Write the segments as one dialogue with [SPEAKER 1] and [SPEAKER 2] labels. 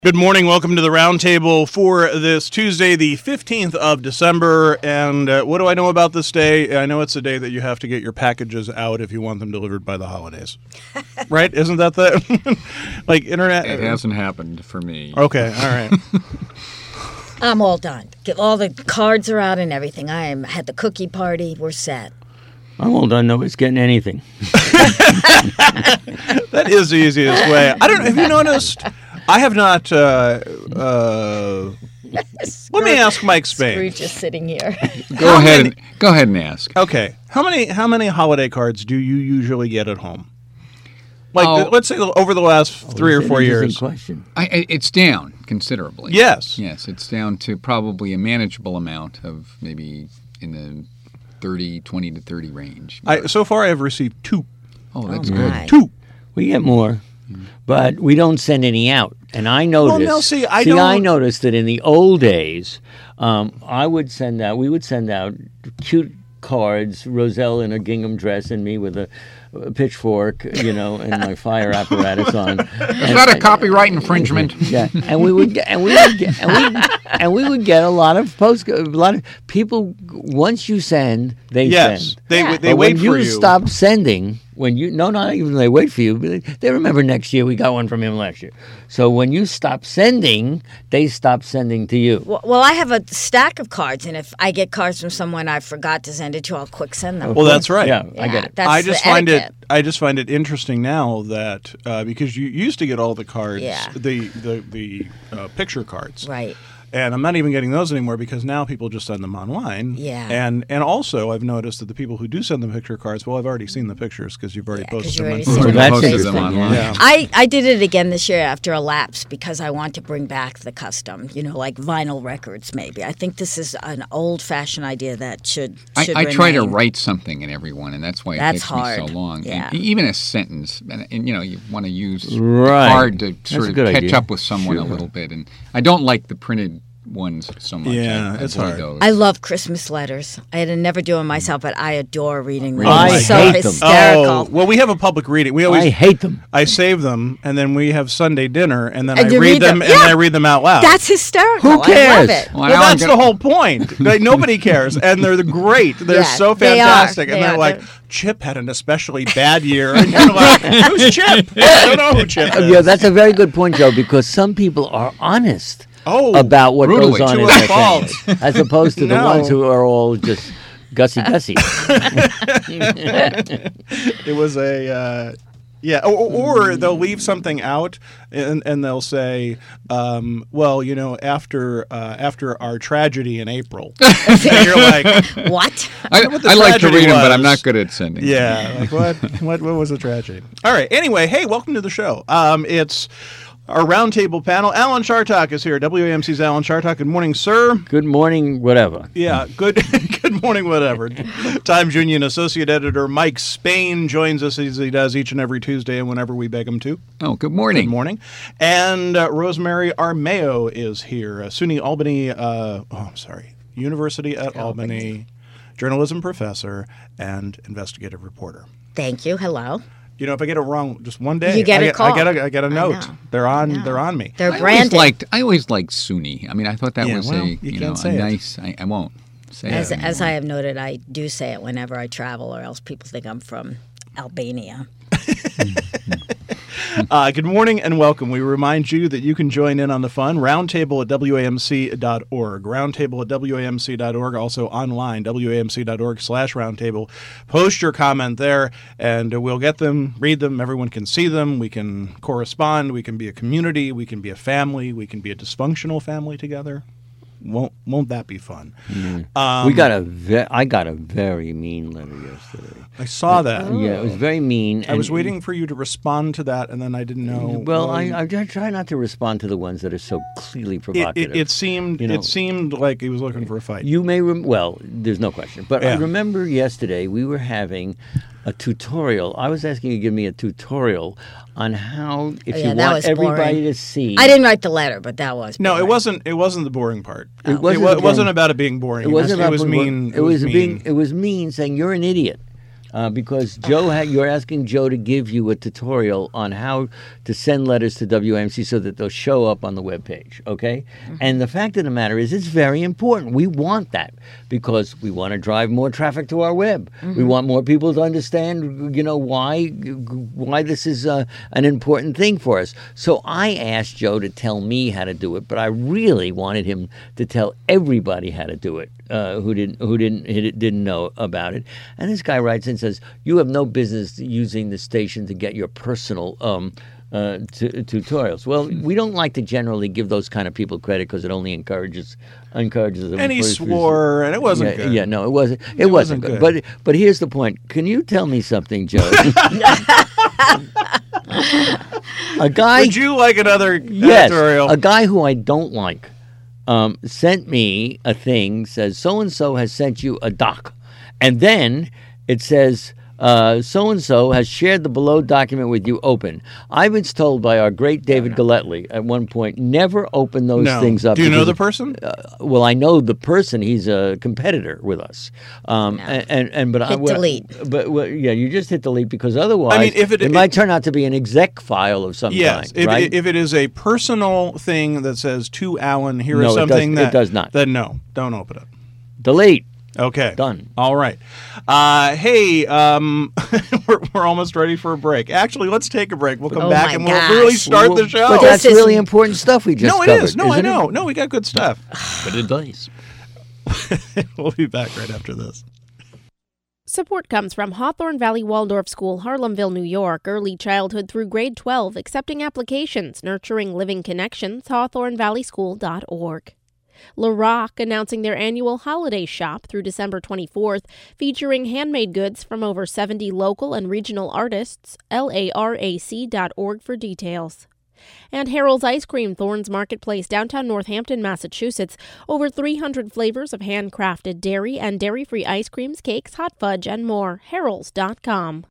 [SPEAKER 1] Good morning. Welcome to the Roundtable for this Tuesday, the 15th of December. And what do I know about this day? I know it's a day that you have to get your packages out if you want them delivered by the holidays. Right? Isn't that the like internet?
[SPEAKER 2] It hasn't happened for me.
[SPEAKER 1] Okay. All right.
[SPEAKER 3] I'm all done. All the cards are out and everything. Had the cookie party. We're set.
[SPEAKER 4] I'm all done. Nobody's getting anything.
[SPEAKER 1] That is the easiest way. I don't know. Have you noticed? I have not. Let me ask Mike Spain.
[SPEAKER 3] Scrooge is sitting here.
[SPEAKER 2] Go ahead and ask.
[SPEAKER 1] Okay, how many holiday cards do you usually get at home? Like, let's say over the last 3 or 4 years.
[SPEAKER 4] Question.
[SPEAKER 2] It's down considerably.
[SPEAKER 1] Yes,
[SPEAKER 2] it's down to probably a manageable amount of maybe in the 20 to 30 range.
[SPEAKER 1] So far, I have received 2.
[SPEAKER 2] Oh, that's good.
[SPEAKER 1] 2.
[SPEAKER 4] We get more, but we don't send any out. And I noticed.
[SPEAKER 1] Well, no,
[SPEAKER 4] I noticed that in the old days, we would send out cute cards, Roselle in a gingham dress and me with a pitchfork, and my fire apparatus on.
[SPEAKER 2] Is that a copyright infringement?
[SPEAKER 4] Yeah, and we would get a lot of people. Once you send, they send.
[SPEAKER 1] They
[SPEAKER 4] but
[SPEAKER 1] wait
[SPEAKER 4] when
[SPEAKER 1] for
[SPEAKER 4] you.
[SPEAKER 1] you.
[SPEAKER 4] Stop sending. Not even they wait for you. They remember next year we got one from him last year. So when you stop sending, they stop sending to you.
[SPEAKER 3] Well, I have a stack of cards, and if I get cards from someone I forgot to send it to, I'll quick send them.
[SPEAKER 1] Well, that's right.
[SPEAKER 4] Yeah, I get it.
[SPEAKER 3] That's
[SPEAKER 1] I just
[SPEAKER 3] the
[SPEAKER 1] find it interesting now that because you used to get all the cards, the picture cards,
[SPEAKER 3] right?
[SPEAKER 1] And I'm not even getting those anymore because now people just send them online.
[SPEAKER 3] Yeah.
[SPEAKER 1] And also I've noticed that the people who do send the picture cards, well, I've already seen the pictures because you've already posted them.
[SPEAKER 4] Them
[SPEAKER 2] online.
[SPEAKER 1] Yeah.
[SPEAKER 3] I did it again this year after a lapse because I want to bring back the custom, like vinyl records maybe. I think this is an old-fashioned idea that should
[SPEAKER 2] I try to write something in every one, and that's why it takes
[SPEAKER 3] hard.
[SPEAKER 2] me so long.
[SPEAKER 3] Yeah.
[SPEAKER 2] And even a sentence, and you want to use
[SPEAKER 4] Right.
[SPEAKER 2] hard to sort of catch
[SPEAKER 4] idea.
[SPEAKER 2] up with someone a little bit. And I don't like the printed ones so much.
[SPEAKER 1] Yeah,
[SPEAKER 2] I
[SPEAKER 1] it's
[SPEAKER 2] avoid
[SPEAKER 1] hard.
[SPEAKER 2] those.
[SPEAKER 3] I love Christmas letters. I had to never do them myself, but I adore reading them.
[SPEAKER 4] I
[SPEAKER 3] It's so
[SPEAKER 4] hate them.
[SPEAKER 3] hysterical.
[SPEAKER 1] Oh, well, we have a public reading.
[SPEAKER 4] I hate them.
[SPEAKER 1] I save them, and then we have Sunday dinner, and then
[SPEAKER 3] And
[SPEAKER 1] I
[SPEAKER 3] you
[SPEAKER 1] read
[SPEAKER 3] read
[SPEAKER 1] them,
[SPEAKER 3] them.
[SPEAKER 1] and
[SPEAKER 3] Yeah.
[SPEAKER 1] I read them out loud.
[SPEAKER 3] That's hysterical.
[SPEAKER 4] Who
[SPEAKER 3] I
[SPEAKER 4] cares?
[SPEAKER 3] love it.
[SPEAKER 2] Well,
[SPEAKER 1] Well,
[SPEAKER 2] now I'm
[SPEAKER 1] that's
[SPEAKER 2] gonna-
[SPEAKER 1] the whole point. Like, nobody cares, and they're great. They're
[SPEAKER 3] Yeah,
[SPEAKER 1] so
[SPEAKER 3] they are.
[SPEAKER 1] fantastic, and
[SPEAKER 3] They
[SPEAKER 1] they're
[SPEAKER 3] are.
[SPEAKER 1] like, Chip had an especially bad year, and you're like, who's Chip? I don't know who Chip is.
[SPEAKER 4] Yeah, that's a very good point, Joe, because some people are honest about what
[SPEAKER 2] brutally.
[SPEAKER 4] goes on
[SPEAKER 1] To
[SPEAKER 4] in
[SPEAKER 1] a
[SPEAKER 4] their
[SPEAKER 1] fault.
[SPEAKER 4] family, as opposed to the
[SPEAKER 1] No.
[SPEAKER 4] ones who are all just gussy.
[SPEAKER 1] It was a. Or they'll leave something out, and they'll say, after our tragedy in April, and you're like,
[SPEAKER 3] What?
[SPEAKER 2] I
[SPEAKER 1] what the
[SPEAKER 2] like to
[SPEAKER 1] tragedy
[SPEAKER 2] read them, but
[SPEAKER 1] was.
[SPEAKER 2] I'm not good at sending.
[SPEAKER 1] yeah, like what was the tragedy? All right. Anyway, hey, welcome to the show. It's our roundtable panel. Alan Chartock is here. WAMC's Alan Chartock. Good morning, sir.
[SPEAKER 4] Good morning, whatever.
[SPEAKER 1] Yeah, good good morning, whatever. Times Union Associate Editor Mike Spain joins us as he does each and every Tuesday and whenever we beg him to.
[SPEAKER 2] Oh, good morning.
[SPEAKER 1] Good morning. And Rosemary Armeo is here. SUNY Albany, University at Albany, journalism professor and investigative reporter.
[SPEAKER 3] Thank you. Hello.
[SPEAKER 1] If I get it wrong just one day,
[SPEAKER 3] You get a call.
[SPEAKER 1] I get a note.
[SPEAKER 3] know.
[SPEAKER 1] They're on me.
[SPEAKER 3] They're
[SPEAKER 2] I
[SPEAKER 3] branded.
[SPEAKER 2] always liked SUNY. I mean, I thought that
[SPEAKER 1] Yeah,
[SPEAKER 2] was
[SPEAKER 1] well,
[SPEAKER 2] a
[SPEAKER 1] you can't say it.
[SPEAKER 2] nice. I won't say
[SPEAKER 3] As
[SPEAKER 2] it.
[SPEAKER 3] I have noted, I do say it whenever I travel, or else people think I'm from Albania.
[SPEAKER 1] Good morning and welcome. We remind you that you can join in on the fun. Roundtable at WAMC.org. Roundtable at WAMC.org. Also online, WAMC.org/roundtable. Post your comment there, and we'll get them, read them. Everyone can see them. We can correspond. We can be a community. We can be a family. We can be a dysfunctional family together. Won't that be fun?
[SPEAKER 4] I got a very mean letter yesterday.
[SPEAKER 1] I saw that.
[SPEAKER 4] Yeah, it was very mean.
[SPEAKER 1] I was waiting for you to respond to that, and then I didn't know.
[SPEAKER 4] Well, I try not to respond to the ones that are so clearly provocative.
[SPEAKER 1] It seemed like he was looking for a fight.
[SPEAKER 4] You may there's no question. But
[SPEAKER 1] Yeah.
[SPEAKER 4] I remember yesterday we were having a tutorial. I was asking you to give me a tutorial on how, if you
[SPEAKER 3] that
[SPEAKER 4] want
[SPEAKER 3] was
[SPEAKER 4] everybody
[SPEAKER 3] boring.
[SPEAKER 4] to see.
[SPEAKER 3] I didn't write the letter, but that was
[SPEAKER 1] No,
[SPEAKER 3] boring.
[SPEAKER 1] it wasn't. It wasn't the boring part.
[SPEAKER 4] It
[SPEAKER 1] It wasn't about it being boring.
[SPEAKER 4] It wasn't
[SPEAKER 1] It
[SPEAKER 4] about
[SPEAKER 1] was mean.
[SPEAKER 4] It was mean saying you're an idiot. because Joe, you're asking Joe to give you a tutorial on how to send letters to WAMC so that they'll show up on the webpage, okay? And the fact of the matter is it's very important. We want that because we want to drive more traffic to our web. We want more people to understand, why this is an important thing for us. So I asked Joe to tell me how to do it, but I really wanted him to tell everybody how to do it who didn't know about it. And this guy writes and says, "You have no business using the station to get your personal tutorials." Well, we don't like to generally give those kind of people credit because it only encourages them.
[SPEAKER 1] And he swore, and it wasn't good.
[SPEAKER 4] Yeah, no, it wasn't. It wasn't good. But here's the point. Can you tell me something, Joe? A guy.
[SPEAKER 1] Would you like another
[SPEAKER 4] Yes,
[SPEAKER 1] editorial?
[SPEAKER 4] a guy who I don't like sent me a thing, says so-and-so has sent you a doc. And then it says so-and-so has shared the below document with you open. I was told by our great David Galletly at one point, never open those things up.
[SPEAKER 1] Do you know the person?
[SPEAKER 4] Well, I know the person. He's a competitor with us.
[SPEAKER 3] Delete.
[SPEAKER 4] You just hit delete because otherwise it might turn out to be an exec file of some kind. Right?
[SPEAKER 1] If it is a personal thing that says to Alan, here is
[SPEAKER 4] No,
[SPEAKER 1] something
[SPEAKER 4] it does not.
[SPEAKER 1] Then no, don't open it.
[SPEAKER 4] Delete.
[SPEAKER 1] Okay.
[SPEAKER 4] Done.
[SPEAKER 1] All right. Hey, we're almost ready for a break. Actually, let's take a break. We'll come back and we'll really start the show.
[SPEAKER 4] But that's really important stuff we just covered.
[SPEAKER 1] No, it is. No, I know. No, we got good stuff.
[SPEAKER 4] Good advice.
[SPEAKER 1] We'll be back right after this.
[SPEAKER 5] Support comes from Hawthorne Valley Waldorf School, Harlemville, New York. Early childhood through grade 12, accepting applications, nurturing living connections, hawthornvalleyschool.org. LaRock announcing their annual holiday shop through December 24th, featuring handmade goods from over 70 local and regional artists, LARAC.org for details. And Harold's Ice Cream, Thorns Marketplace, downtown Northampton, Massachusetts. Over 300 flavors of handcrafted dairy and dairy-free ice creams, cakes, hot fudge, and more. Harolds.com.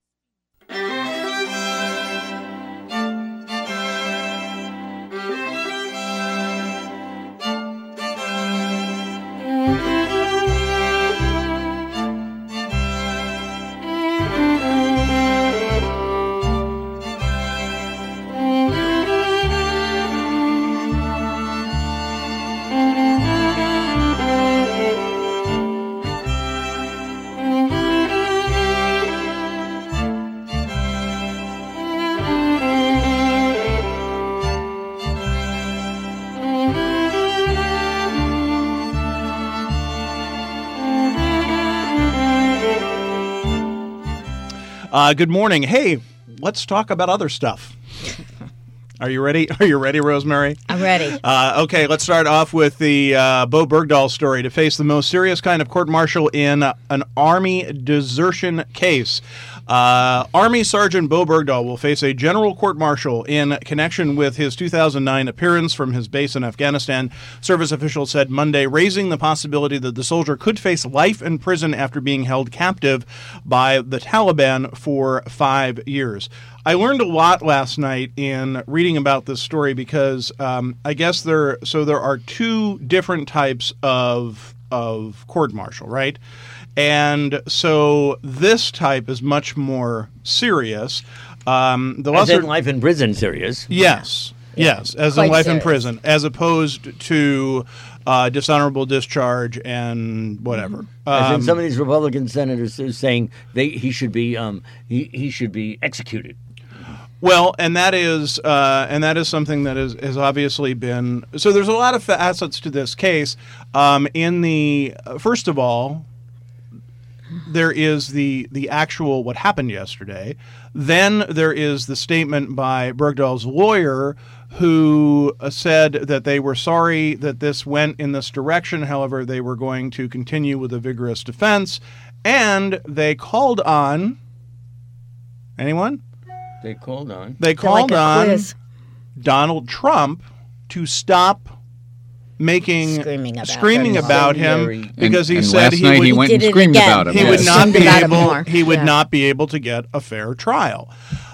[SPEAKER 1] Good morning. Hey, let's talk about other stuff. Are you ready? Are you ready, Rosemary?
[SPEAKER 3] I'm ready.
[SPEAKER 1] Okay, let's start off with the Bo Bergdahl story. To face the most serious kind of court-martial in an Army desertion case. Army Sergeant Bo Bergdahl will face a general court-martial in connection with his 2009 appearance from his base in Afghanistan, service officials said Monday, raising the possibility that the soldier could face life in prison after being held captive by the Taliban for 5 years. I learned a lot last night in reading about this story because I guess there are two different types of court-martial, right? And so this type is much more serious.
[SPEAKER 4] As in life in prison serious.
[SPEAKER 1] Yes. Yes, as in life in prison, as opposed to dishonorable discharge and whatever.
[SPEAKER 4] As in some of these Republican senators are saying he should be executed.
[SPEAKER 1] Well, and that is something that has obviously been. So there's a lot of facets to this case. First of all, there is the actual what happened yesterday. Then there is the statement by Bergdahl's lawyer, who said that they were sorry that this went in this direction. However, they were going to continue with a vigorous defense, and they called on anyone.
[SPEAKER 4] They called on
[SPEAKER 1] Donald Trump to stop screaming about him because he said
[SPEAKER 2] he went and screamed about him.
[SPEAKER 1] He would not be able to get a fair trial,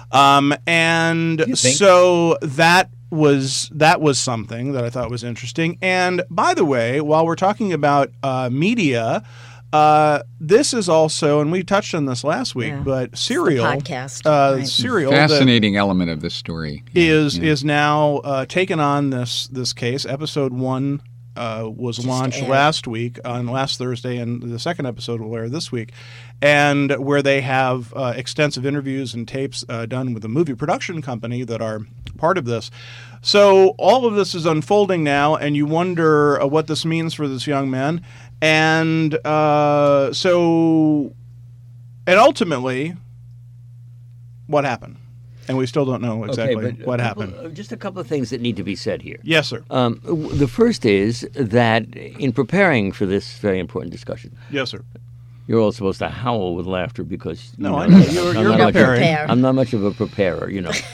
[SPEAKER 1] and so that was something that I thought was interesting. And by the way, while we're talking about media, This is also, and we touched on this last week,
[SPEAKER 3] Yeah.
[SPEAKER 1] but Serial,
[SPEAKER 3] podcast, right.
[SPEAKER 1] Serial,
[SPEAKER 2] Fascinating element of this story.
[SPEAKER 1] is now taken on this case. Episode 1 was launched
[SPEAKER 3] aired.
[SPEAKER 1] last week on last Thursday, and the second episode will air this week, and where they have extensive interviews and tapes done with the movie production company that are part of this. So all of this is unfolding now, and you wonder what this means for this young man. And ultimately, what happened? And we still don't know exactly what happened.
[SPEAKER 4] Just a couple of things that need to be said here.
[SPEAKER 1] Yes, sir.
[SPEAKER 4] The first is that in preparing for this very important discussion,
[SPEAKER 1] Yes, sir.
[SPEAKER 4] you're all supposed to howl with laughter because
[SPEAKER 1] I know. You're
[SPEAKER 4] not
[SPEAKER 1] preparing.
[SPEAKER 3] Prepare.
[SPEAKER 4] I'm not much of a preparer,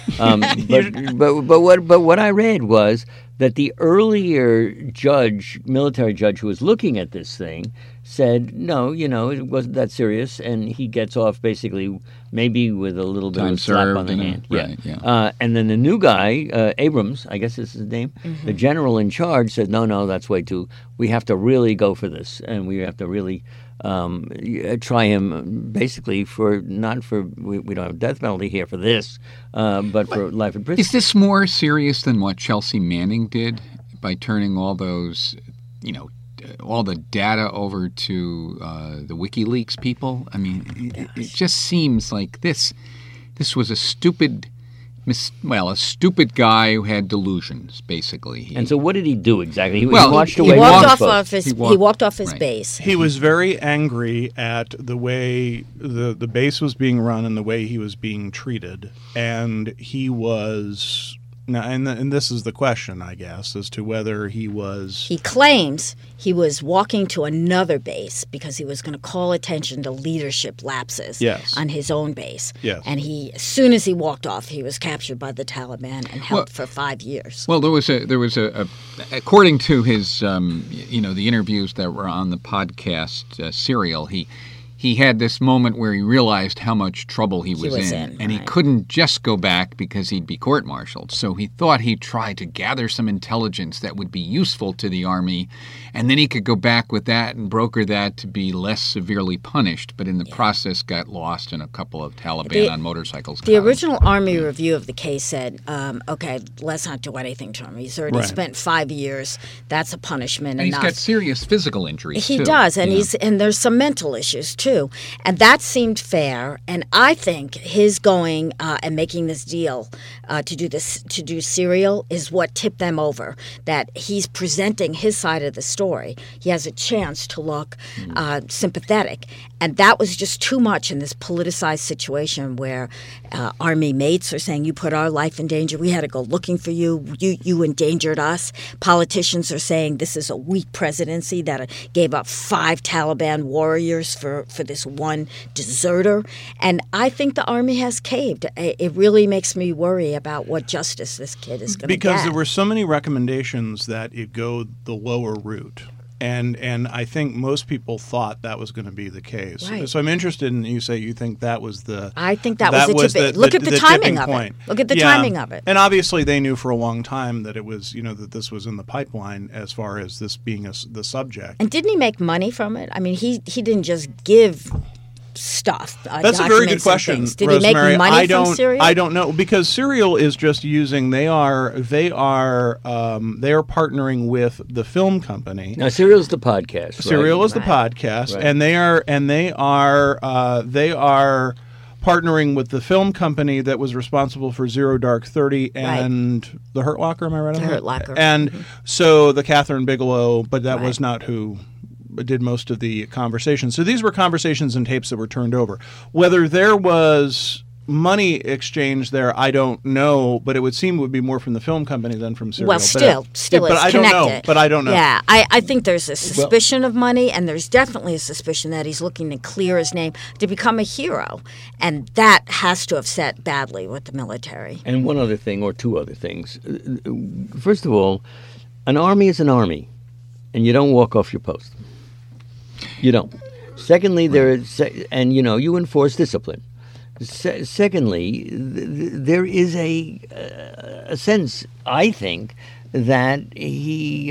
[SPEAKER 4] but what I read was that the earlier military judge who was looking at this thing, said no, it wasn't that serious, and he gets off basically maybe with a little bit
[SPEAKER 2] Time
[SPEAKER 4] of a slap on the
[SPEAKER 2] served,
[SPEAKER 4] hand.
[SPEAKER 2] right, yeah.
[SPEAKER 4] And then the new guy, Abrams, I guess is his name, the general in charge said, no, that's way too. We have to really go for this, and we have to really try him basically we don't have a death penalty here for this, but for life in prison.
[SPEAKER 2] Is this more serious than what Chelsea Manning did by turning all those, all the data over to the WikiLeaks people? I mean, it just seems like this was a stupid guy who had delusions, basically.
[SPEAKER 4] And so what did he do exactly? He
[SPEAKER 2] Well,
[SPEAKER 4] watched
[SPEAKER 3] He
[SPEAKER 4] away
[SPEAKER 3] walked
[SPEAKER 4] from
[SPEAKER 3] off
[SPEAKER 4] folks.
[SPEAKER 3] of his. He walked off his
[SPEAKER 2] right.
[SPEAKER 3] base.
[SPEAKER 1] He was very angry at the way the base was being run and the way he was being treated, and he was now. And this is the question, I guess, as to whether he was.
[SPEAKER 3] He claims he was walking to another base because he was going to call attention to leadership lapses
[SPEAKER 1] Yes.
[SPEAKER 3] on his own base.
[SPEAKER 1] Yes.
[SPEAKER 3] And as soon as he walked off, he was captured by the Taliban and held for 5 years.
[SPEAKER 2] Well, there was a according to his the interviews that were on the podcast Serial, he had this moment where he realized how much trouble he was in, and he
[SPEAKER 3] right.
[SPEAKER 2] couldn't just go back because he'd be court-martialed. So he thought he'd try to gather some intelligence that would be useful to the Army, and then he could go back with that and broker that to be less severely punished, but in the process got lost in a couple of Taliban on motorcycles.
[SPEAKER 3] The original Army review of the case said, okay, let's not do anything to him. He's already
[SPEAKER 1] Right.
[SPEAKER 3] spent 5 years. That's a punishment
[SPEAKER 2] and he's
[SPEAKER 3] enough.
[SPEAKER 2] got serious physical injuries,
[SPEAKER 3] He
[SPEAKER 2] too.
[SPEAKER 3] does, and and there's some mental issues too, and that seemed fair. And I think his going and making this deal to do Serial is what tipped them over. That he's presenting his side of the story. He has a chance to look sympathetic, and that was just too much in this politicized situation where Army mates are saying, "You put our life in danger. We had to go looking for you. You endangered us." Politicians are saying this is a weak presidency that gave up 5 Taliban warriors for this one deserter. And I think the Army has caved. It really makes me worry about what justice this kid is going to get.
[SPEAKER 1] Because there were so many recommendations that it go the lower route. And I think most people thought that was going to be the case.
[SPEAKER 3] Right.
[SPEAKER 1] So I'm interested in you say you think that was the.
[SPEAKER 3] I think that was the tipping. Look at the timing
[SPEAKER 1] tipping
[SPEAKER 3] of
[SPEAKER 1] point.
[SPEAKER 3] it. Look at the
[SPEAKER 1] Yeah.
[SPEAKER 3] timing of it.
[SPEAKER 1] And obviously they knew for a long time that it was that this was in the pipeline as far as this being the subject.
[SPEAKER 3] And didn't he make money from it? I mean, he didn't just give stuff.
[SPEAKER 1] That's a very good
[SPEAKER 3] documents and
[SPEAKER 1] question,
[SPEAKER 3] things. Did
[SPEAKER 1] Rosemary.
[SPEAKER 3] he make money from Serial?
[SPEAKER 1] I don't know because Serial is just using. They are partnering with the film company.
[SPEAKER 4] Now, Serial's the podcast.
[SPEAKER 1] Serial
[SPEAKER 4] right?
[SPEAKER 1] is the podcast,
[SPEAKER 4] Right.
[SPEAKER 1] and they are partnering with the film company that was responsible for Zero Dark 30 and The Hurt Locker. Am I right on
[SPEAKER 3] The
[SPEAKER 1] that?
[SPEAKER 3] Hurt Locker.
[SPEAKER 1] And so the Catherine Bigelow, but that was
[SPEAKER 3] Right.
[SPEAKER 1] not who did most of the conversations. So these were conversations and tapes that were turned over. Whether there was money exchange there, I don't know, but it would seem it would be more from the film company than from Serial.
[SPEAKER 3] Well, still
[SPEAKER 1] but
[SPEAKER 3] it's
[SPEAKER 1] I don't
[SPEAKER 3] connected.
[SPEAKER 1] know. But I don't know.
[SPEAKER 3] Yeah, I think there's a suspicion of money, and there's definitely a suspicion that he's looking to clear his name to become a hero, and that has to have set badly with the military.
[SPEAKER 4] And one other thing, or two other things. First of all, an army is an army, and you don't walk off your post. You don't. Secondly, you enforce discipline. Secondly, there is a sense, I think, that he,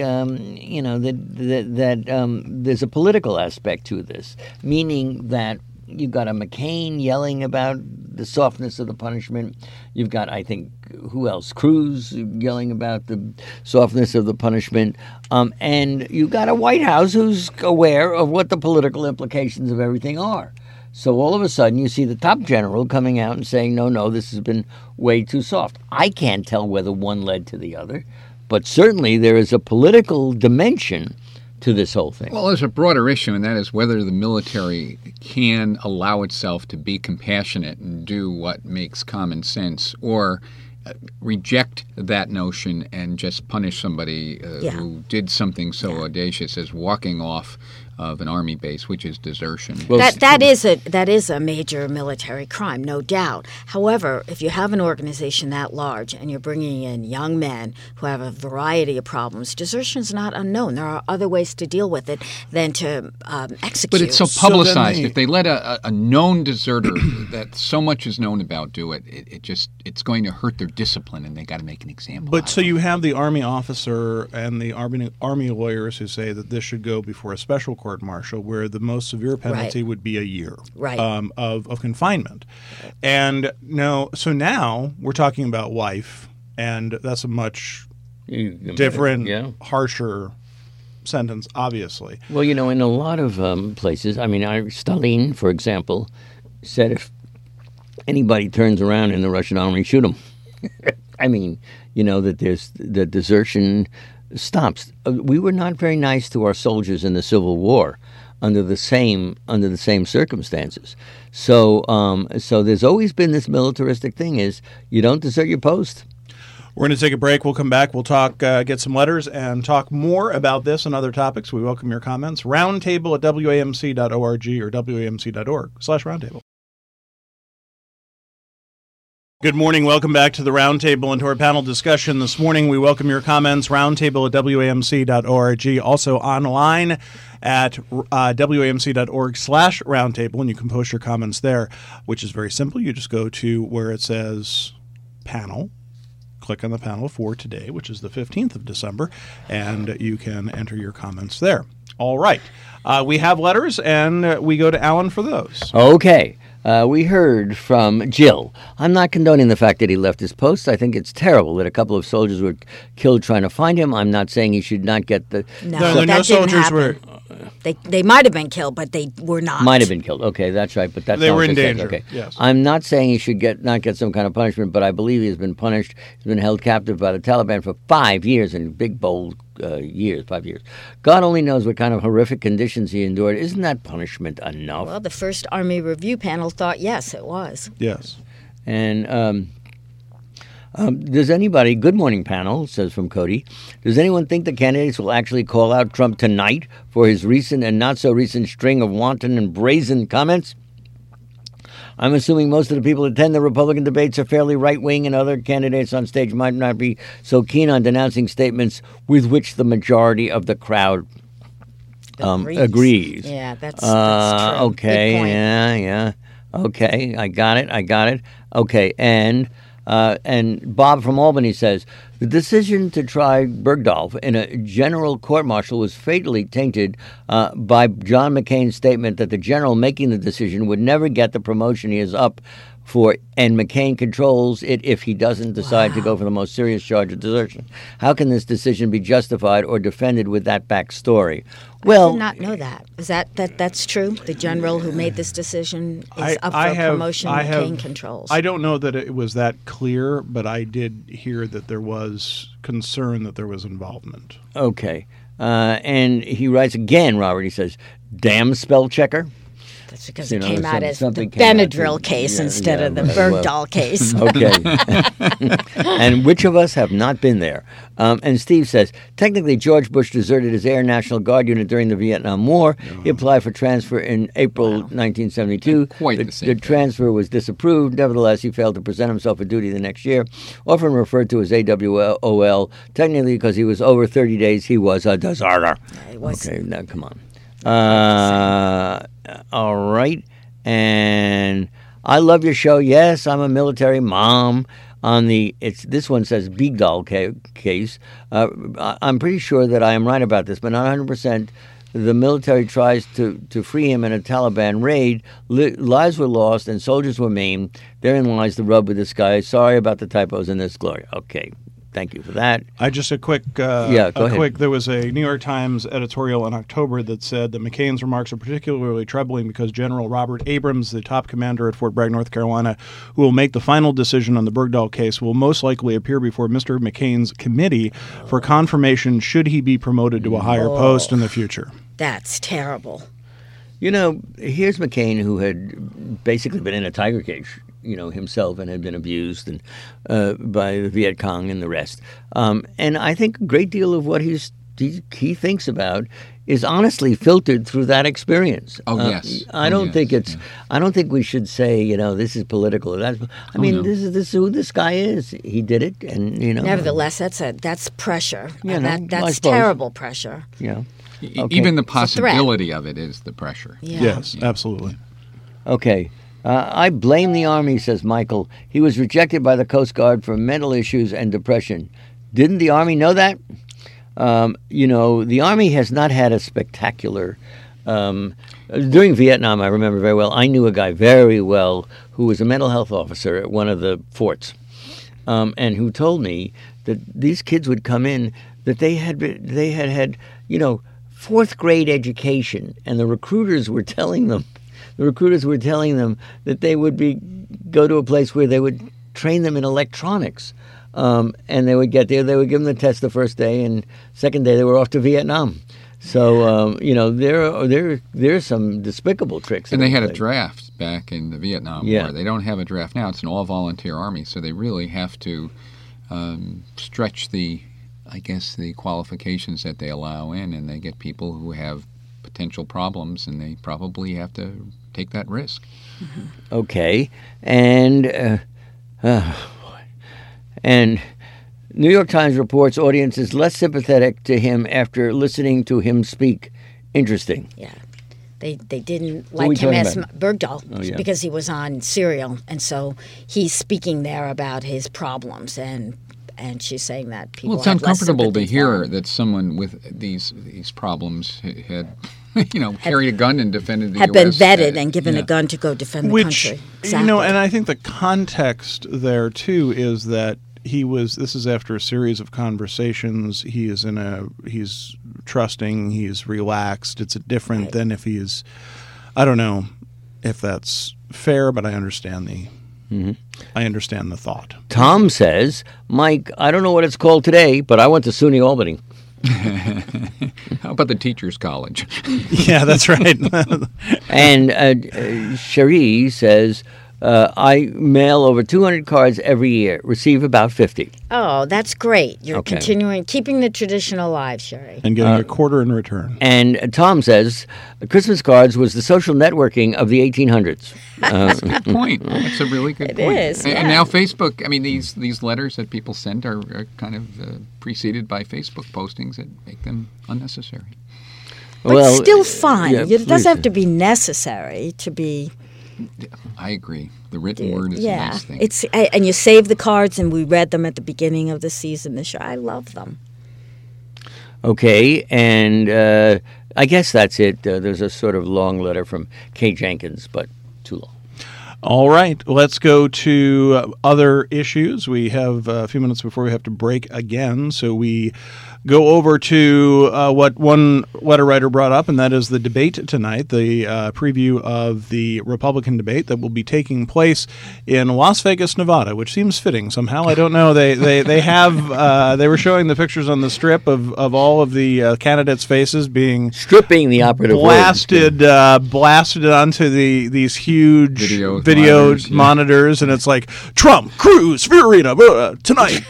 [SPEAKER 4] there's a political aspect to this, meaning that you've got a McCain yelling about the softness of the punishment. You've got, I think, who else? Cruz yelling about the softness of the punishment. And you've got a White House who's aware of what the political implications of everything are. So all of a sudden you see the top general coming out and saying, no, this has been way too soft. I can't tell whether one led to the other, but certainly there is a political dimension to this whole thing.
[SPEAKER 2] Well, there's a broader issue, and that is whether the military can allow itself to be compassionate and do what makes common sense, or reject that notion and just punish somebody who did something so audacious as walking off of an army base, which is desertion.
[SPEAKER 3] Well, that is a major military crime, no doubt. However, if you have an organization that large and you're bringing in young men who have a variety of problems, desertion is not unknown. There are other ways to deal with it than to execute.
[SPEAKER 2] But it's so publicized. If they let a known deserter that so much is known about do it, it's going to hurt their discipline, and they got to make an example.
[SPEAKER 1] But so you have the Army officer and the Army lawyers who say that this should go before a special court-martial, where the most severe penalty would be a year of confinement. And now we're talking about wife, and that's a much different, harsher sentence, obviously.
[SPEAKER 4] Well, in a lot of places, Stalin, for example, said if anybody turns around in the Russian army, shoot him. That desertion stops. We were not very nice to our soldiers in the Civil War under the same circumstances. So there's always been this militaristic thing: is you don't desert your post.
[SPEAKER 1] We're going to take a break. We'll come back. We'll talk, get some letters, and talk more about this and other topics. We welcome your comments. Roundtable at WAMC.org or WAMC.org/roundtable. Good morning. Welcome back to the Roundtable and to our panel discussion this morning. We welcome your comments. Roundtable at WAMC.org. Also online at WAMC.org/roundtable, and you can post your comments there, which is very simple. You just go to where it says panel. Click on the panel for today, which is the 15th of December, and you can enter your comments there. All right. We have letters, and we go to Alan for those.
[SPEAKER 4] Okay. We heard from Jill. I'm not condoning the fact that he left his post. I think it's terrible that a couple of soldiers were killed trying to find him. I'm not saying he should not get the...
[SPEAKER 3] No soldiers were... They might have been killed, but they were not.
[SPEAKER 4] Might have been killed. Okay, that's right. But
[SPEAKER 1] they were in danger.
[SPEAKER 4] Okay.
[SPEAKER 1] Yes.
[SPEAKER 4] I'm not saying he should not get some kind of punishment, but I believe he has been punished. He's been held captive by the Taliban for 5 years, in big, bold years, 5 years. God only knows what kind of horrific conditions he endured. Isn't that punishment enough?
[SPEAKER 3] Well, the first Army Review panel thought yes, it was.
[SPEAKER 1] Yes.
[SPEAKER 4] And does anybody, good morning panel, says from Cody, does anyone think the candidates will actually call out Trump tonight for his recent and not so recent string of wanton and brazen comments? I'm assuming most of the people who attend the Republican debates are fairly right-wing, and other candidates on stage might not be so keen on denouncing statements with which the majority of the crowd agrees.
[SPEAKER 3] Yeah, that's true.
[SPEAKER 4] Okay, yeah. Okay, I got it. Okay, and Bob from Albany says, the decision to try Bergdorf in a general court-martial was fatally tainted by John McCain's statement that the general making the decision would never get the promotion he is up for, and McCain controls it if he doesn't decide to go for the most serious charge of desertion. How can this decision be justified or defended with that backstory? Well,
[SPEAKER 3] I did not know that. Is that's true? The general who made this decision is up for promotion. McCain controls.
[SPEAKER 1] I don't know that it was that clear, but I did hear that there was concern that there was involvement.
[SPEAKER 4] Okay. And he writes again, Robert, he says, damn spell checker.
[SPEAKER 3] That's because it came out as the Benadryl case instead of the Bergdahl case.
[SPEAKER 4] Okay. And which of us have not been there? And Steve says, technically, George Bush deserted his Air National Guard unit during the Vietnam War. He applied for transfer in April 1972. The transfer was disapproved. Nevertheless, he failed to present himself for duty the next year, often referred to as AWOL. Technically, because he was over 30 days, he was a deserter. Okay, now come on. All right. And I love your show. Yes, I'm a military mom. on this one says Bigdal case. I'm pretty sure that I am right about this, but not 100%. The military tries to free him in a Taliban raid. Lives were lost and soldiers were maimed. Therein lies the rub with this guy. Sorry about the typos in this, Gloria. Okay. Thank you for that.
[SPEAKER 1] Just a quick,
[SPEAKER 4] go ahead.
[SPEAKER 1] There was a New York Times editorial in October that said that McCain's remarks are particularly troubling because General Robert Abrams, the top commander at Fort Bragg, North Carolina, who will make the final decision on the Bergdahl case, will most likely appear before Mr. McCain's committee for confirmation should he be promoted to a higher post in the future.
[SPEAKER 3] That's terrible.
[SPEAKER 4] Here's McCain, who had basically been in a tiger cage, himself, and had been abused by the Viet Cong and the rest. And I think a great deal of what he thinks about is honestly filtered through that experience.
[SPEAKER 2] Yes.
[SPEAKER 4] I don't think we should say, this is political. This is who this guy is. He did it, and
[SPEAKER 3] Nevertheless, that's pressure. That's
[SPEAKER 4] suppose.
[SPEAKER 3] terrible pressure.
[SPEAKER 4] Yeah. Okay.
[SPEAKER 2] Even the possibility of it is the pressure.
[SPEAKER 3] Yeah.
[SPEAKER 1] Yes, absolutely.
[SPEAKER 4] Okay. I blame the Army, says Michael. He was rejected by the Coast Guard for mental issues and depression. Didn't the Army know that? The Army has not had a spectacular... during Vietnam, I remember very well, I knew a guy very well who was a mental health officer at one of the forts, and who told me that these kids would come in, that they had fourth grade education, and the recruiters were telling them that they would go to a place where they would train them in electronics, and they would get there. They would give them the test the first day, and second day they were off to Vietnam. So there are some despicable tricks.
[SPEAKER 2] And they had a draft back in the Vietnam
[SPEAKER 4] Yeah.
[SPEAKER 2] War. They don't have a draft now. It's an all-volunteer army, so they really have to stretch the qualifications that they allow in, and they get people who have potential problems, and they probably have to take that risk.
[SPEAKER 4] Okay, and New York Times reports audience is less sympathetic to him after listening to him speak. Interesting.
[SPEAKER 3] Yeah. They didn't
[SPEAKER 4] What are we
[SPEAKER 3] like him
[SPEAKER 4] talking
[SPEAKER 3] as
[SPEAKER 4] about?
[SPEAKER 3] Bergdahl because he was on Serial, and so he's speaking there about his problems, and she's saying that people
[SPEAKER 2] Well, it's
[SPEAKER 3] have less
[SPEAKER 2] uncomfortable to
[SPEAKER 3] sympathy
[SPEAKER 2] hear
[SPEAKER 3] for him.
[SPEAKER 2] that someone with these problems had carried a gun and defended the
[SPEAKER 3] Had been
[SPEAKER 2] U.S.
[SPEAKER 3] vetted and given
[SPEAKER 2] yeah.
[SPEAKER 3] a gun to go defend the
[SPEAKER 1] Which,
[SPEAKER 3] country. Exactly.
[SPEAKER 1] and I think the context there, too, is that this is after a series of conversations. He's trusting, he's relaxed. It's different
[SPEAKER 3] Right.
[SPEAKER 1] than if I don't know if that's fair, but I understand I understand the thought.
[SPEAKER 4] Tom says, Mike, I don't know what it's called today, but I went to SUNY Albany.
[SPEAKER 2] How about the Teachers College?
[SPEAKER 1] Yeah, that's right.
[SPEAKER 4] And Cherie says, I mail over 200 cards every year, receive about 50.
[SPEAKER 3] Oh, that's great. You're
[SPEAKER 4] Okay.
[SPEAKER 3] keeping the tradition alive, Sherry.
[SPEAKER 1] And getting a quarter in return.
[SPEAKER 4] And Tom says, Christmas cards was the social networking of the 1800s.
[SPEAKER 2] That's a good point. That's a really good point.
[SPEAKER 3] is,
[SPEAKER 2] And
[SPEAKER 3] yeah.
[SPEAKER 2] now Facebook, these letters that people send are kind of preceded by Facebook postings that make them unnecessary.
[SPEAKER 3] But still fine.
[SPEAKER 4] yeah,
[SPEAKER 3] It doesn't
[SPEAKER 4] please.
[SPEAKER 3] have to be necessary to be.
[SPEAKER 2] I agree. The written word is a
[SPEAKER 3] Yeah,
[SPEAKER 2] nice thing.
[SPEAKER 3] and you save the cards, and we read them at the beginning of the season this year. I love them.
[SPEAKER 4] Okay, and I guess that's it. There's a sort of long letter from Kay Jenkins, but too long.
[SPEAKER 1] All right, let's go to other issues. We have a few minutes before we have to break again, so we go over to what one letter writer brought up, and that is the debate tonight, the preview of the Republican debate that will be taking place in Las Vegas, Nevada, which seems fitting somehow. I don't know. They have they were showing the pictures on the strip of all of the candidates' faces being
[SPEAKER 4] Stripping the operative word.
[SPEAKER 1] blasted onto these huge video
[SPEAKER 2] monitors, yeah.
[SPEAKER 1] monitors, and it's like Trump, Cruz, Fiorina, tonight.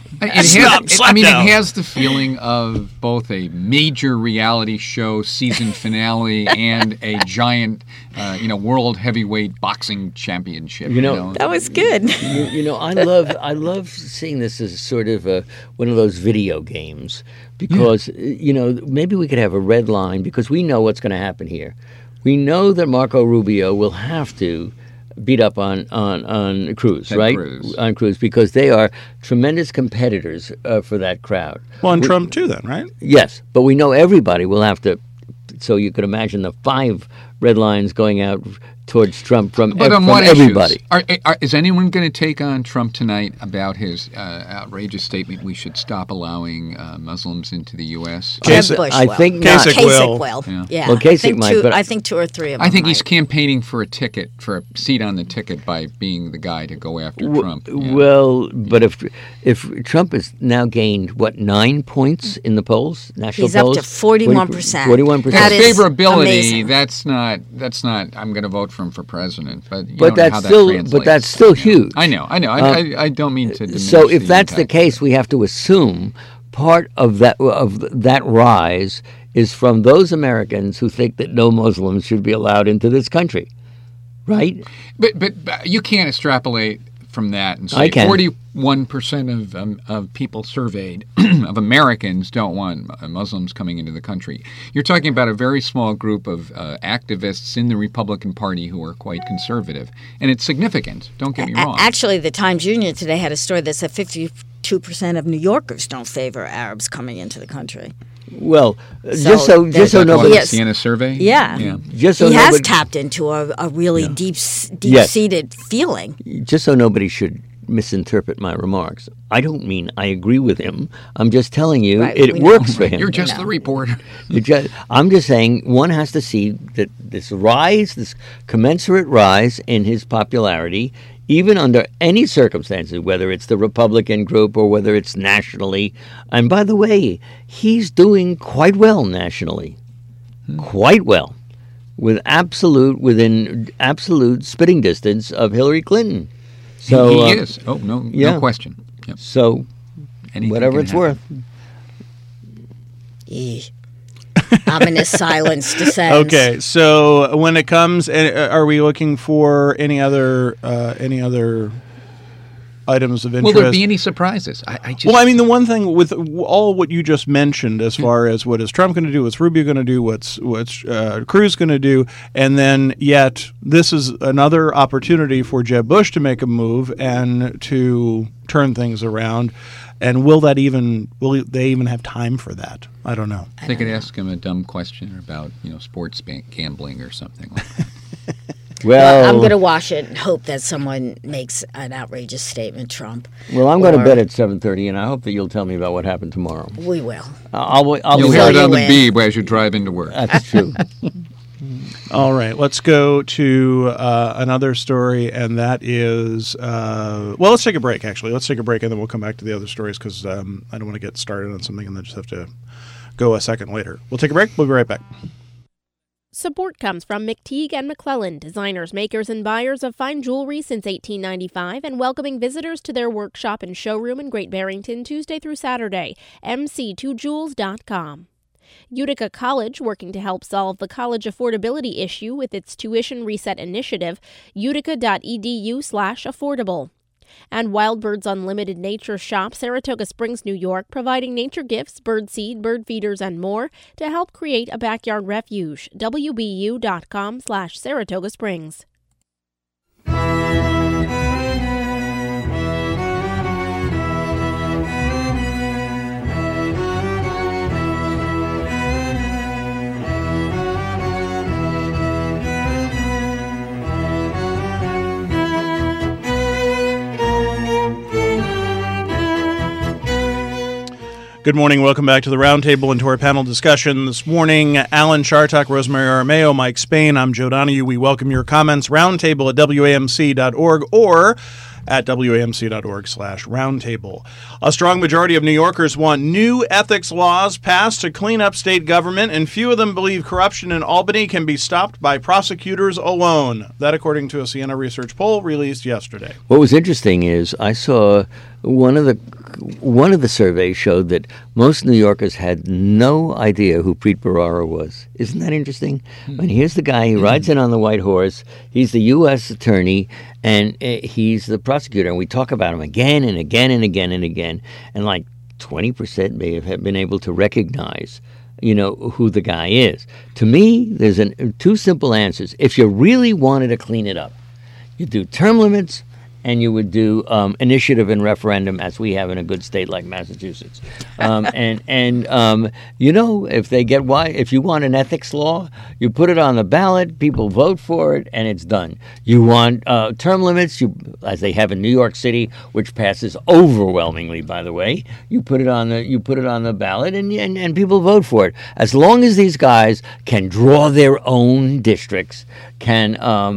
[SPEAKER 2] It has the feeling of both a major reality show season finale and a giant, world heavyweight boxing championship.
[SPEAKER 3] That was good.
[SPEAKER 4] I love seeing this as sort of one of those video games because maybe we could have a red line because we know what's going to happen here. We know that Marco Rubio will have to beat up on Cruz, right?
[SPEAKER 2] Cruz.
[SPEAKER 4] On Cruz, because they are tremendous competitors for that crowd.
[SPEAKER 1] Well, and Trump too, then, right?
[SPEAKER 4] Yes, but we know everybody will have to. So you could imagine the 5 red lines going out towards Trump from everybody.
[SPEAKER 2] Is anyone going to take on Trump tonight about his outrageous statement we should stop allowing Muslims into the U.S.?
[SPEAKER 3] Jeb Bush
[SPEAKER 4] I
[SPEAKER 3] will.
[SPEAKER 4] think not.
[SPEAKER 1] Kasich
[SPEAKER 3] will. Yeah.
[SPEAKER 4] Well, Kasich might, but
[SPEAKER 3] I think 2 or 3 of them
[SPEAKER 2] I think he's
[SPEAKER 3] might.
[SPEAKER 2] campaigning for a seat on the ticket by being the guy to go after Trump. Yeah.
[SPEAKER 4] Well, but if Trump has now gained 9 points in the polls, national
[SPEAKER 3] He's up
[SPEAKER 4] polls,
[SPEAKER 3] to 41%.
[SPEAKER 4] 41%.
[SPEAKER 3] That is
[SPEAKER 2] favorability.
[SPEAKER 3] amazing.
[SPEAKER 2] That's not. I'm going to vote for him for president. But you
[SPEAKER 4] But
[SPEAKER 2] don't know how that
[SPEAKER 4] that's still
[SPEAKER 2] translates.
[SPEAKER 4] huge.
[SPEAKER 2] I know. I don't mean to diminish
[SPEAKER 4] So if that's the
[SPEAKER 2] impact.
[SPEAKER 4] case, we have to assume part of that rise is from those Americans who think that no Muslims should be allowed into this country, right?
[SPEAKER 2] But you can't extrapolate from that and
[SPEAKER 4] I
[SPEAKER 2] say
[SPEAKER 4] can.
[SPEAKER 2] 41% of people surveyed of Americans don't want Muslims coming into the country. You're talking about a very small group of activists in the Republican Party who are quite conservative, and it's significant. Don't get me wrong.
[SPEAKER 3] Actually, the Times Union today had a story that said 52% of New Yorkers don't favor Arabs coming into the country.
[SPEAKER 4] Well,
[SPEAKER 3] So
[SPEAKER 4] just so
[SPEAKER 3] there's-
[SPEAKER 4] nobody,
[SPEAKER 3] Yes.
[SPEAKER 2] Siena survey?
[SPEAKER 3] Yeah.
[SPEAKER 4] just so
[SPEAKER 3] He has
[SPEAKER 4] nobody,
[SPEAKER 3] tapped into a really deep-seated feeling.
[SPEAKER 4] just so nobody should misinterpret my remarks. I don't mean I agree with him. I'm just telling you
[SPEAKER 3] Right,
[SPEAKER 4] it
[SPEAKER 3] we know.
[SPEAKER 4] works for him.
[SPEAKER 2] You're just the reporter.
[SPEAKER 4] I'm just saying one has to see that this commensurate rise in his popularity, even under any circumstances, whether it's the Republican group or whether it's nationally. And by the way, he's doing quite well nationally. Quite well. Within absolute spitting distance of Hillary Clinton. So
[SPEAKER 2] he is. Oh, no question. Yep.
[SPEAKER 4] So
[SPEAKER 2] Anything
[SPEAKER 4] whatever
[SPEAKER 2] can
[SPEAKER 4] it's
[SPEAKER 2] happen.
[SPEAKER 4] worth.
[SPEAKER 3] Eesh. Ominous silence descends.
[SPEAKER 1] Okay, so when it comes, are we looking for any other items of interest?
[SPEAKER 2] Will there be any surprises? I just.
[SPEAKER 1] Well, I mean, the one thing with all what you just mentioned, as far as what is Trump going to do, what's Rubio going to do, what's Cruz going to do, and then yet this is another opportunity for Jeb Bush to make a move and to turn things around. And will they even have time for that? I don't know.
[SPEAKER 2] They could ask him a dumb question about sports gambling or something like that.
[SPEAKER 3] Well, I'm going to watch it and hope that someone makes an outrageous statement, Trump.
[SPEAKER 4] Well, I'm going to bed at 7:30, and I hope that you'll tell me about what happened tomorrow.
[SPEAKER 3] We will.
[SPEAKER 4] I'll
[SPEAKER 2] You'll
[SPEAKER 4] be
[SPEAKER 2] hear
[SPEAKER 3] fill
[SPEAKER 2] it
[SPEAKER 3] you
[SPEAKER 2] on the
[SPEAKER 3] in.
[SPEAKER 2] beeb as you drive into work.
[SPEAKER 4] That's true.
[SPEAKER 1] All right, let's go to another story, and that is let's take a break. Actually, let's take a break, and then we'll come back to the other stories because I don't want to get started on something and then just have to go a second later. We'll take a break. We'll be right back.
[SPEAKER 5] Support comes from McTeague and McClellan, designers, makers, and buyers of fine jewelry since 1895, and welcoming visitors to their workshop and showroom in Great Barrington Tuesday through Saturday. mc2jewels.com. Utica College, working to help solve the college affordability issue with its tuition reset initiative, utica.edu/affordable. And Wild Birds Unlimited Nature Shop, Saratoga Springs, New York, providing nature gifts, bird seed, bird feeders, and more to help create a backyard refuge. wbu.com/Saratoga Springs.
[SPEAKER 1] Good morning. Welcome back to the Roundtable and to our panel discussion this morning. Alan Chartock, Rosemary Aramayo, Mike Spain. I'm Joe Donahue. We welcome your comments. Roundtable at WAMC.org or at WAMC.org/roundtable. A strong majority of New Yorkers want new ethics laws passed to clean up state government, and few of them believe corruption in Albany can be stopped by prosecutors alone. That, according to a Siena Research poll released yesterday.
[SPEAKER 4] What was interesting is I saw one of the surveys showed that most New Yorkers had no idea who Preet Bharara was. Isn't that interesting? And here's the guy, he rides in on the white horse. He's the U.S. attorney, and he's the prosecutor. And we talk about him again and again and again and again. And like 20% may have been able to recognize, who the guy is. To me, there's two simple answers. If you really wanted to clean it up, You do term limits, and you would do initiative and referendum, as we have in a good state like Massachusetts. If you want an ethics law, you put it on the ballot, people vote for it, and it's done. You want term limits, as they have in New York City, which passes overwhelmingly, by the way. You put it on the ballot, and people vote for it. As long as these guys can draw their own districts, can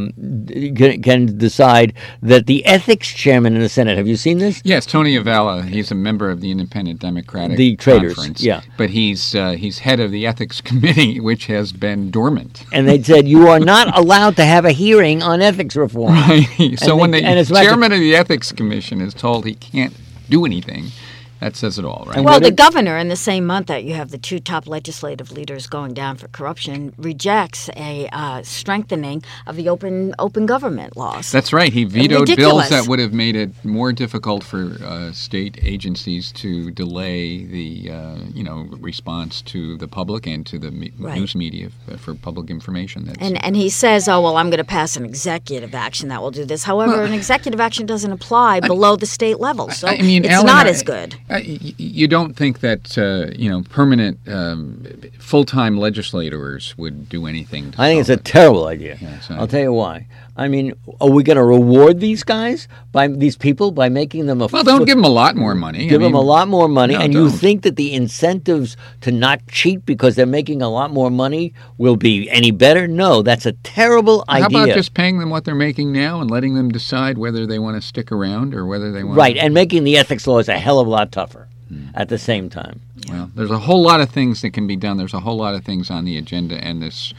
[SPEAKER 4] decide that the ethics chairman in the Senate. Have you seen this?
[SPEAKER 2] Yes, Tony Avella. He's a member of the Independent Democratic
[SPEAKER 4] Conference. Yeah,
[SPEAKER 2] but he's head of the ethics committee, which has been dormant.
[SPEAKER 4] And they said you are not allowed to have a hearing on ethics reform.
[SPEAKER 2] Right. So when the chairman of the ethics commission is told he can't do anything, that says it all, right?
[SPEAKER 3] Well, the governor, in the same month that you have the two top legislative leaders going down for corruption, rejects a strengthening of the open government laws.
[SPEAKER 2] That's right. He vetoed bills that would have made it more difficult for state agencies to delay the response to the public and to the news media for public information.
[SPEAKER 3] And he says, oh, well, I'm going to pass an executive action that will do this. However, an executive action doesn't apply below the state level, so it's Alan, not as good.
[SPEAKER 2] You don't think that permanent full-time legislators would do anything?
[SPEAKER 4] I think it's a terrible idea. Yeah, I'll tell you why. I mean, are we going to reward these guys, these people, by making them
[SPEAKER 2] don't give them a lot more money.
[SPEAKER 4] Give them a lot more money, and you think that the incentives to not cheat because they're making a lot more money will be any better? No, that's a terrible idea.
[SPEAKER 2] How about just paying them what they're making now and letting them decide whether they want to stick around or whether they want
[SPEAKER 4] Right, and making the ethics laws a hell of a lot tougher at the same time.
[SPEAKER 2] Well, there's a whole lot of things that can be done. There's a whole lot of things on the agenda, and this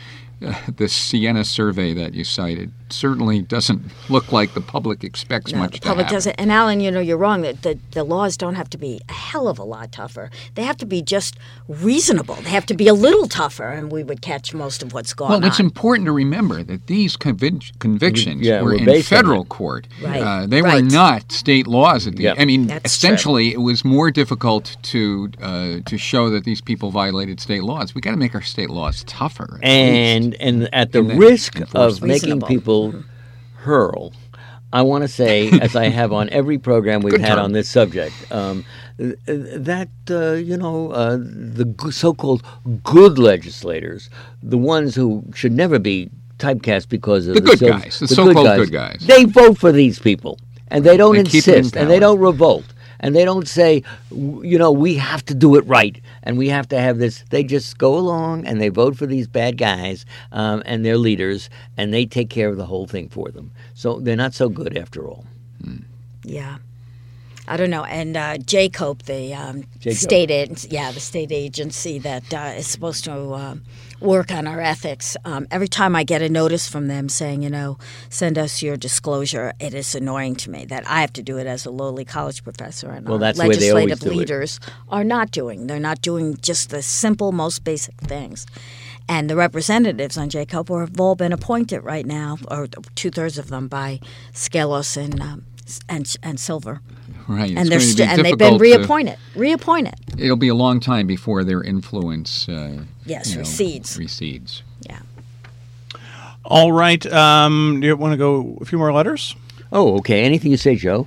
[SPEAKER 2] Siena survey that you cited certainly doesn't look like the public expects much to happen.
[SPEAKER 3] The public doesn't. And Alan, you're wrong. The laws don't have to be a hell of a lot tougher. They have to be just reasonable. They have to be a little tougher, and we would catch most of what's going on.
[SPEAKER 2] Well, it's important to remember that these convictions were in federal court.
[SPEAKER 3] Right.
[SPEAKER 2] They were not state laws. I mean,
[SPEAKER 3] That's
[SPEAKER 2] essentially,
[SPEAKER 3] true.
[SPEAKER 2] It was more difficult to show that these people violated state laws. We got to make our state laws tougher.
[SPEAKER 4] And at the risk of making people hurl, I want to say, as I have on every program we've had on this subject, that the so-called good legislators, the ones who should never be typecast because of
[SPEAKER 2] the so-called good guys,
[SPEAKER 4] they vote for these people, and they don't insist, and they don't revolt. And they don't say, we have to do it right, and we have to have this. They just go along, and they vote for these bad guys and their leaders, and they take care of the whole thing for them. So they're not so good after all.
[SPEAKER 3] Yeah. I don't know. And JCOPE, the state agency that is supposed to work on our ethics, every time I get a notice from them saying, send us your disclosure, it is annoying to me that I have to do it as a lowly college professor. And
[SPEAKER 4] that's the way they always do it.
[SPEAKER 3] Legislative leaders are not doing. They're not doing just the simple, most basic things. And the representatives on JCOPE have all been appointed right now, or 2/3 of them, by Skelos and Silver.
[SPEAKER 2] Right,
[SPEAKER 3] and they've been reappointed.
[SPEAKER 2] It'll be a long time before their influence
[SPEAKER 3] recedes. Yeah.
[SPEAKER 1] All right. Do you want to go a few more letters?
[SPEAKER 4] Oh, okay. Anything you say, Joe.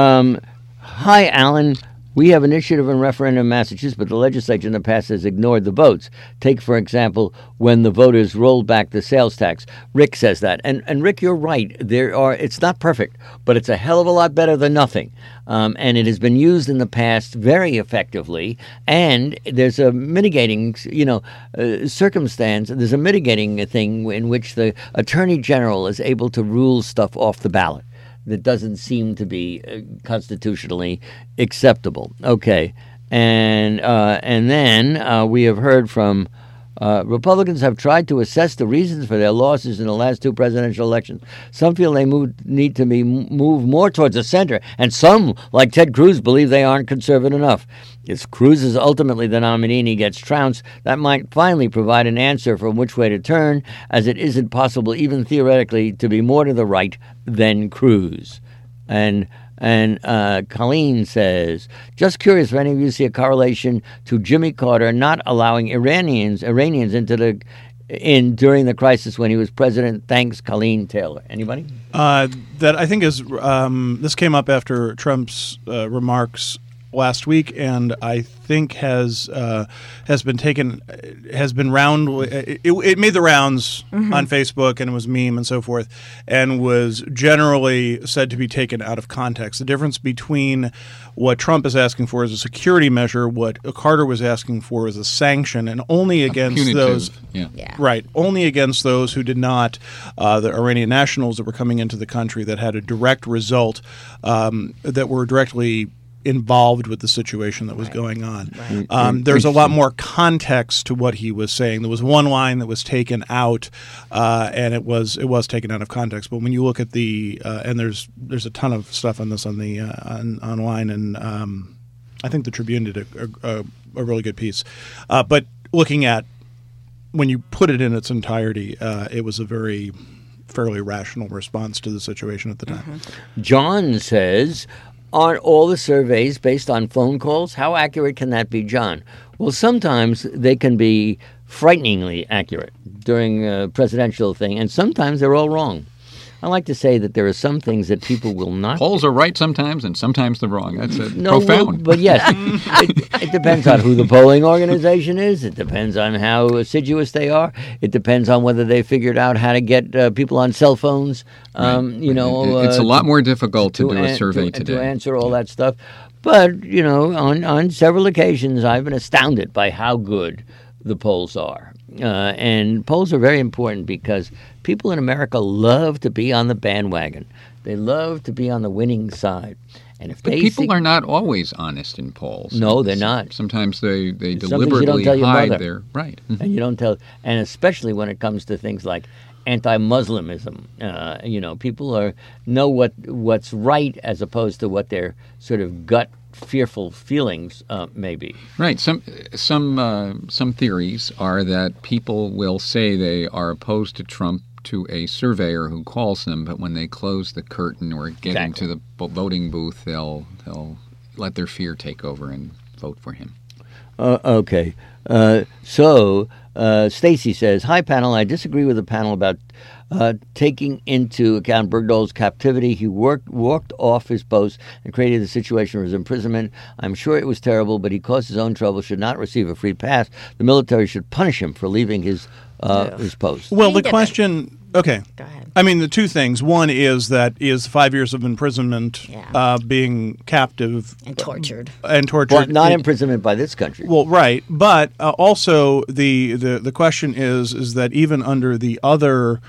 [SPEAKER 4] Hi, Alan. We have initiative and referendum in Massachusetts, but the legislature in the past has ignored the votes. Take, for example, when the voters rolled back the sales tax. Rick says that. And Rick, you're right. It's not perfect, but it's a hell of a lot better than nothing. And it has been used in the past very effectively. And there's a mitigating, circumstance. There's a mitigating thing in which the Attorney General is able to rule stuff off the ballot that doesn't seem to be constitutionally acceptable. Okay, and then we have heard from Republicans have tried to assess the reasons for their losses in the last two presidential elections. Some feel they need to move more towards the center, and some, like Ted Cruz, believe they aren't conservative enough. If Cruz is ultimately the nominee and he gets trounced, that might finally provide an answer from which way to turn, as it isn't possible, even theoretically, to be more to the right than Cruz. And Colleen says, just curious if any of you see a correlation to Jimmy Carter not allowing Iranians into the during the crisis when he was president? Thanks, Colleen Taylor. Anybody?
[SPEAKER 1] That I think is this came up after Trump's remarks last week, and I think has been round. It made the rounds on Facebook, and it was meme and so forth, and was generally said to be taken out of context. The difference between what Trump is asking for is a security measure, what Carter was asking for is a sanction, and only against those. Right, only against those who did not, the Iranian nationals that were coming into the country that had a direct result, that were directly involved with the situation that was going on. There's a lot more context to what he was saying. There was one line that was taken out, and it was taken out of context. But when you look at the and there's a ton of stuff on this on the online, and I think the Tribune did a really good piece. But looking at when you put it in its entirety, it was a fairly rational response to the situation at the time.
[SPEAKER 4] John says, aren't all the surveys based on phone calls? How accurate can that be, John? Well, sometimes they can be frighteningly accurate during a presidential thing, and sometimes they're all wrong. I like to say that there are some things that people will not...
[SPEAKER 2] Polls are right sometimes, and sometimes they're wrong. That's profound.
[SPEAKER 4] But yes, it depends on who the polling organization is. It depends on how assiduous they are. It depends on whether they figured out how to get people on cell phones.
[SPEAKER 2] It's a lot more difficult to do a survey today.
[SPEAKER 4] To answer all that stuff. But, on several occasions, I've been astounded by how good the polls are. And polls are very important because people in America love to be on the bandwagon. They love to be on the winning side. And if
[SPEAKER 2] people are not always honest in polls.
[SPEAKER 4] No, they're not.
[SPEAKER 2] Sometimes they deliberately hide their right.
[SPEAKER 4] And you don't tell, and especially when it comes to things like anti-Muslimism. People know what's right as opposed to what their sort of gut fearful feelings maybe.
[SPEAKER 2] Right. Some theories are that people will say they are opposed to Trump to a surveyor who calls them, but when they close the curtain or get into the voting booth, they'll let their fear take over and vote for him.
[SPEAKER 4] Okay. So Stacy says, "Hi, panel. I disagree with the panel about taking into account Bergdahl's captivity. He walked off his post and created the situation for his imprisonment. I'm sure it was terrible, but he caused his own trouble, should not receive a free pass. The military should punish him for leaving his post."
[SPEAKER 1] Well, the question... Okay.
[SPEAKER 3] Go ahead.
[SPEAKER 1] I mean, the two things. One is 5 years of imprisonment, being captive.
[SPEAKER 3] And tortured.
[SPEAKER 1] But
[SPEAKER 4] not imprisonment by this country.
[SPEAKER 1] Well, right. But also the question is that even under the other...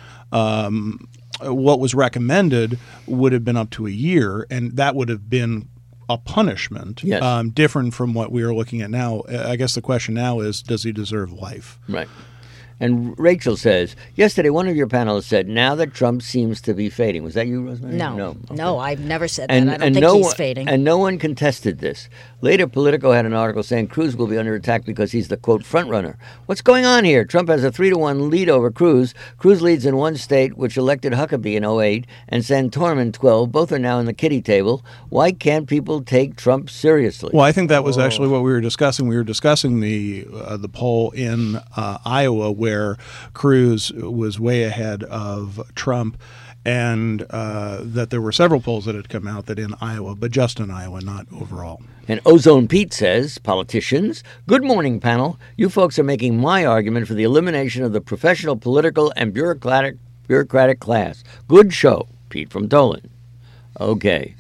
[SPEAKER 1] what was recommended would have been up to a year, and that would have been a punishment, different from what we are looking at now. I guess the question now is, does he deserve life?
[SPEAKER 4] Right. And Rachel says, yesterday one of your panelists said, now that Trump seems to be fading. Was that you, Rosemary?
[SPEAKER 3] No.
[SPEAKER 4] Okay.
[SPEAKER 3] No, I've never said that. I don't think he's fading.
[SPEAKER 4] And no one contested this. Later, Politico had an article saying Cruz will be under attack because he's the, quote, front runner. What's going on here? Trump has a 3-1 lead over Cruz. Cruz leads in one state, which elected Huckabee in 2008, and Santorum in 2012. Both are now in the kiddie table. Why can't people take Trump seriously?
[SPEAKER 1] Well, I think that was actually what we were discussing. We were discussing the poll in Iowa where Cruz was way ahead of Trump, and that there were several polls that had come out that in Iowa, but just in Iowa, not overall.
[SPEAKER 4] And Ozone Pete says, politicians, good morning, panel. You folks are making my argument for the elimination of the professional, political, and bureaucratic class. Good show. Pete from Dolan. Okay.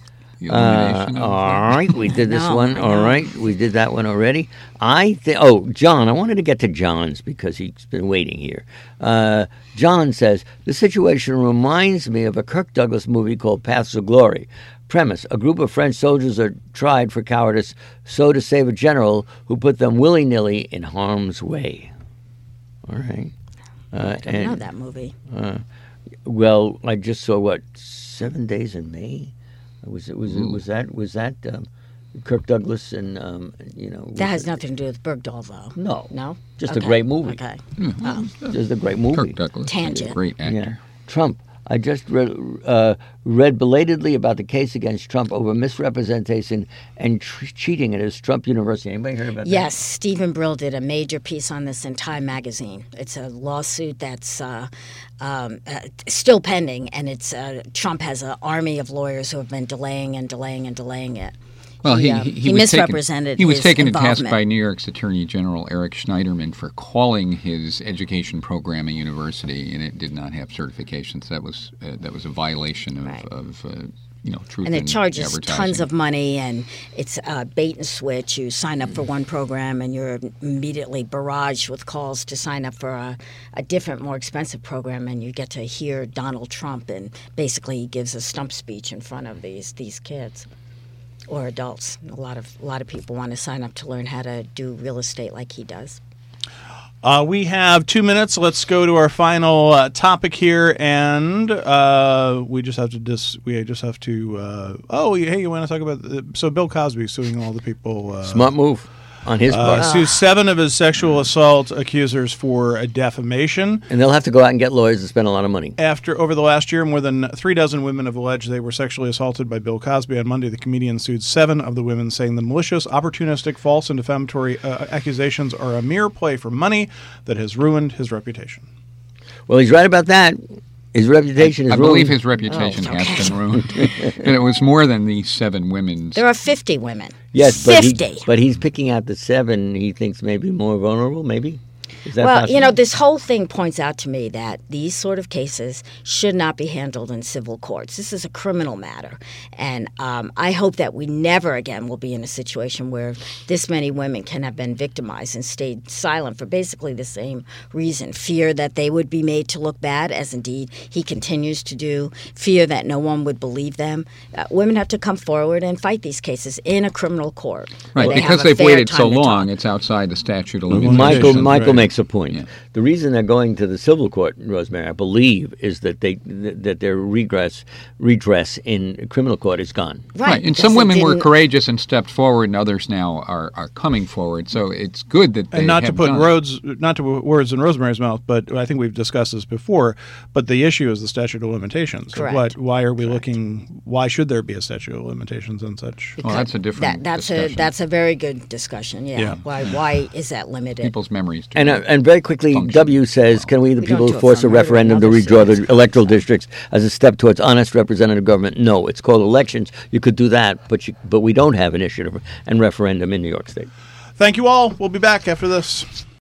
[SPEAKER 4] All right, we did this one. All right, we did that one already. John, I wanted to get to John's because he's been waiting here. John says, the situation reminds me of a Kirk Douglas movie called Paths of Glory. Premise, a group of French soldiers are tried for cowardice, so to save a general who put them willy-nilly in harm's way. All right.
[SPEAKER 3] I don't know that movie.
[SPEAKER 4] Well, I just saw, 7 Days in May? Was that Kirk Douglas and
[SPEAKER 3] that has nothing to do with Bergdahl, though.
[SPEAKER 4] No, just a great movie.
[SPEAKER 3] Okay,
[SPEAKER 4] just a great movie.
[SPEAKER 2] Kirk Douglas,
[SPEAKER 3] tangent,
[SPEAKER 2] great actor.
[SPEAKER 4] Yeah. Trump, read belatedly about the case against Trump over misrepresentation and cheating at his Trump University. Anybody heard about that?
[SPEAKER 3] Yes, Stephen Brill did a major piece on this in Time magazine. It's a lawsuit that's still pending, and it's Trump has an army of lawyers who have been delaying it.
[SPEAKER 2] Well,
[SPEAKER 3] he misrepresented.
[SPEAKER 2] He was
[SPEAKER 3] his
[SPEAKER 2] taken to task
[SPEAKER 3] involvement.
[SPEAKER 2] by New York's Attorney General Eric Schneiderman for calling his education program a university, and it did not have certifications. That was a violation of truth
[SPEAKER 3] and it
[SPEAKER 2] in
[SPEAKER 3] charges
[SPEAKER 2] advertising.
[SPEAKER 3] tons of money, and it's bait and switch. You sign up for one program, and you're immediately barraged with calls to sign up for a different, more expensive program, and you get to hear Donald Trump, and basically he gives a stump speech in front of these kids. Or adults. A lot of people want to sign up to learn how to do real estate like he does.
[SPEAKER 1] We have 2 minutes. Let's go to our final topic here, and we just have to. Hey, you want to talk about? So Bill Cosby suing all the people.
[SPEAKER 4] Smart move on his part.
[SPEAKER 1] Sues 7 of his sexual assault accusers for defamation.
[SPEAKER 4] And they'll have to go out and get lawyers and spend a lot of money.
[SPEAKER 1] Over the last year, more than 36 women have alleged they were sexually assaulted by Bill Cosby. On Monday, the comedian sued 7 of the women, saying the malicious, opportunistic, false, and defamatory accusations are a mere play for money that has ruined his reputation.
[SPEAKER 4] Well, he's right about that. His reputation is ruined.
[SPEAKER 2] I believe his reputation has been ruined. And it was more than these 7 women.
[SPEAKER 3] There are 50 women.
[SPEAKER 4] Yes,
[SPEAKER 3] 50.
[SPEAKER 4] But he's picking out the 7 he thinks may be more vulnerable, maybe? Is that
[SPEAKER 3] well,
[SPEAKER 4] possible?
[SPEAKER 3] this whole thing points out to me that these sort of cases should not be handled in civil courts. This is a criminal matter. And I hope that we never again will be in a situation where this many women can have been victimized and stayed silent for basically the same reason. Fear that they would be made to look bad, as indeed he continues to do. Fear that no one would believe them. Women have to come forward and fight these cases in a criminal court.
[SPEAKER 2] Right, because they've waited so long, it's outside the statute of limitations.
[SPEAKER 4] Michael makes a point.
[SPEAKER 2] Yeah.
[SPEAKER 4] The reason they're going to the civil court, Rosemary, I believe, is that their redress in criminal court is gone.
[SPEAKER 2] Right. And some women were courageous and stepped forward, and others now are coming forward. So it's good that they
[SPEAKER 1] and not
[SPEAKER 2] have
[SPEAKER 1] to put
[SPEAKER 2] done
[SPEAKER 1] not to put words in Rosemary's mouth, but I think we've discussed this before. But the issue is the statute of limitations.
[SPEAKER 3] Correct.
[SPEAKER 1] Why are we looking? Why should there be a statute of limitations on such?
[SPEAKER 2] Well, that's a different discussion.
[SPEAKER 3] That's a very good discussion. Yeah. Why is that limited?
[SPEAKER 2] People's memories.
[SPEAKER 4] And very quickly, W says, can we, the people,
[SPEAKER 3] don't do it
[SPEAKER 4] force
[SPEAKER 3] for
[SPEAKER 4] a
[SPEAKER 3] murder,
[SPEAKER 4] referendum to
[SPEAKER 3] another
[SPEAKER 4] redraw the
[SPEAKER 3] serious
[SPEAKER 4] electoral districts as a step towards honest representative government? No, it's called elections. You could do that, but we don't have initiative and referendum in New York State.
[SPEAKER 1] Thank you all. We'll be back after this.